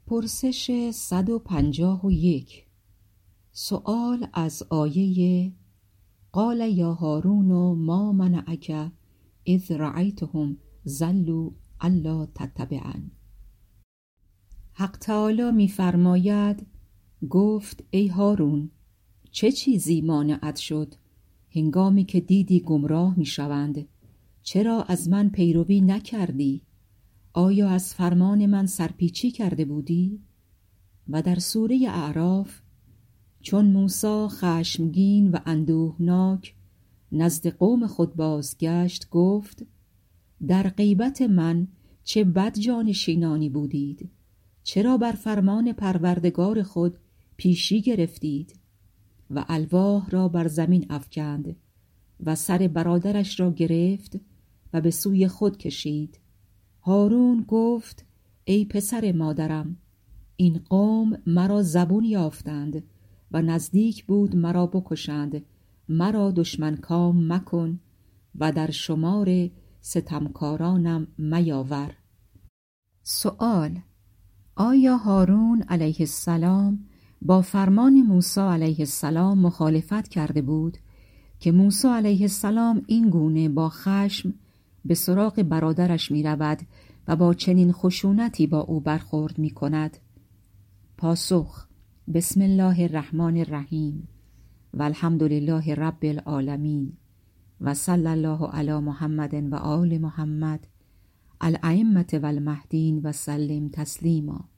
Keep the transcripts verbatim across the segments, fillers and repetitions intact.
پرسش صد و پنجاه و یک. سؤال از آیه قال یا هارون ما منعک اذ رأیتهم ضلوا الا تتبعن. حق تعالی می فرماید گفت ای هارون چه چیزی مانعت شد هنگامی که دیدی گمراه می شوند، چرا از من پیروی نکردی؟ آیا از فرمان من سرپیچی کرده بودی؟ و در سوره اعراف چون موسی خشمگین و اندوهناک نزد قوم خود بازگشت گفت در غیبت من چه بد جانشینانی بودید، چرا بر فرمان پروردگار خود پیشی گرفتید؟ و الواح را بر زمین افکند و سر برادرش را گرفت و به سوی خود کشید. هارون گفت ای پسر مادرم، این قوم مرا زبون یافتند و نزدیک بود مرا بکشند، مرا دشمن کام مکن و در شمار ستمکارانم میاور. سؤال: آیا هارون علیه السلام با فرمان موسی علیه السلام مخالفت کرده بود که موسی علیه السلام این گونه با خشم به سراغ برادرش می رود و با چنین خشونتی با او برخورد می کند؟ پاسخ: بسم الله الرحمن الرحیم و الحمد لله رب العالمین و صلی الله علی محمد و آل محمد الائمة و المهدین و سلم تسلیما.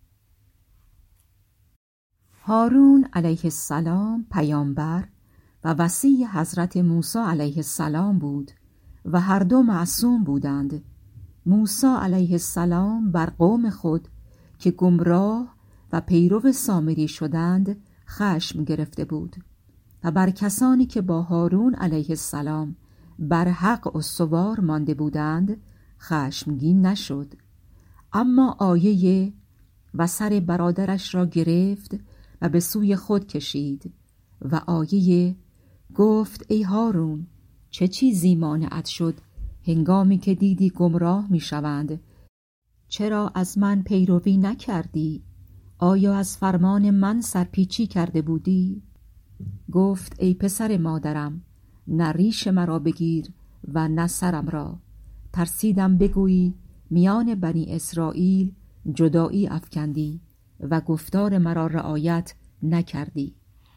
هارون علیه السلام پیامبر و وصی حضرت موسی علیه السلام بود و هر دو معصوم بودند. موسی علیه السلام بر قوم خود که گمراه و پیرو سامری شدند خشم گرفته بود و بر کسانی که با هارون علیه السلام بر حق استوار مانده بودند خشمگین نشد. اما آیه و سر برادرش را گرفت و به سوی خود کشید و آیه گفت ای هارون چه چیزی مانعت شد هنگامی که دیدی گمراه می شوند، چرا از من پیروی نکردی؟ آیا از فرمان من سرپیچی کرده بودی؟ گفت ای پسر مادرم، نه ریش مرا بگیر و نه سرم را، ترسیدم بگویی میان بنی اسرائیل جدایی افکندی و گفتار مرا رعایت نکردی.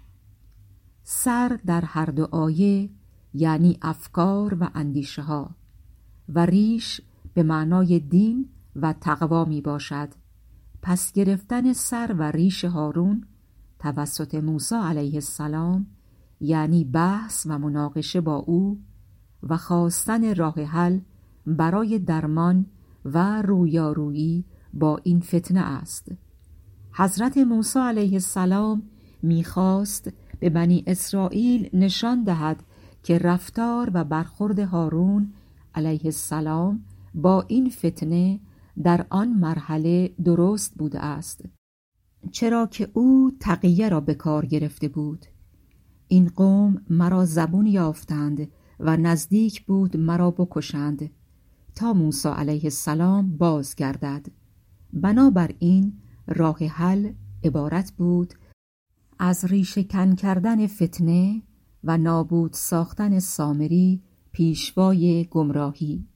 سر در هر دو آیه یعنی افکار و اندیشه ها و ریش به معنای دین و تقوا می باشد. پس گرفتن سر و ریش هارون توسط موسی علیه السلام یعنی بحث و مناقشه با او و خواستن راه حل برای درمان و رویارویی با این فتنه است. حضرت موسی علیه السلام می‌خواست به بنی اسرائیل نشان دهد که رفتار و برخورد هارون علیه السلام با این فتنه در آن مرحله درست بوده است، چرا که او تقیه را به کار گرفته بود. این قوم مرا زبون یافتند و نزدیک بود مرا بکشند تا موسی علیه السلام بازگردد. بنابراین راه حل عبارت بود از ریشه کن کردن فتنه و نابود ساختن سامری پیشوای گمراهی.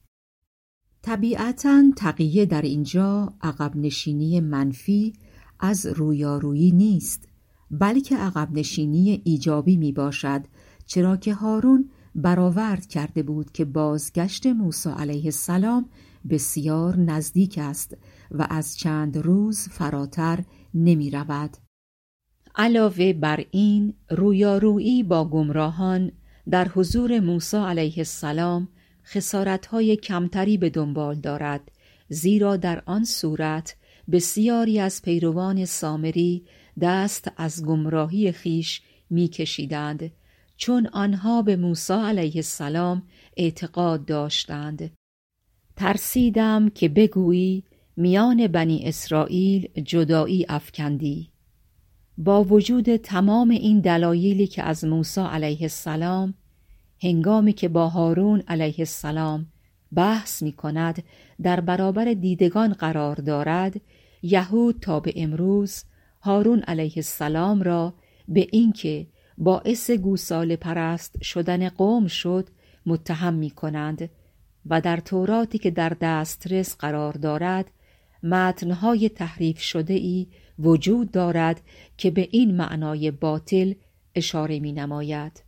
طبیعتاً تقیه در اینجا عقب نشینی منفی از رویارویی نیست، بلکه عقب نشینی ایجابی می باشد، چرا که هارون برآورد کرده بود که بازگشت موسی علیه السلام بسیار نزدیک است و از چند روز فراتر نمی رود. علاوه بر این رویارویی با گمراهان در حضور موسی علیه السلام خسارت‌های کمتری به دنبال دارد، زیرا در آن صورت بسیاری از پیروان سامری دست از گمراهی خیش می‌کشیدند، چون آنها به موسی علیه السلام اعتقاد داشتند. ترسیدم که بگویی میان بنی اسرائیل جدایی افکندی. با وجود تمام این دلایلی که از موسی علیه السلام هنگامی که با هارون علیه السلام بحث می کند در برابر دیدگان قرار دارد، یهود تا به امروز هارون علیه السلام را به اینکه باعث گوساله پرست شدن قوم شد متهم می کنند و در توراتی که در دسترس قرار دارد متنهای تحریف شده ای وجود دارد که به این معنای باطل اشاره می نماید.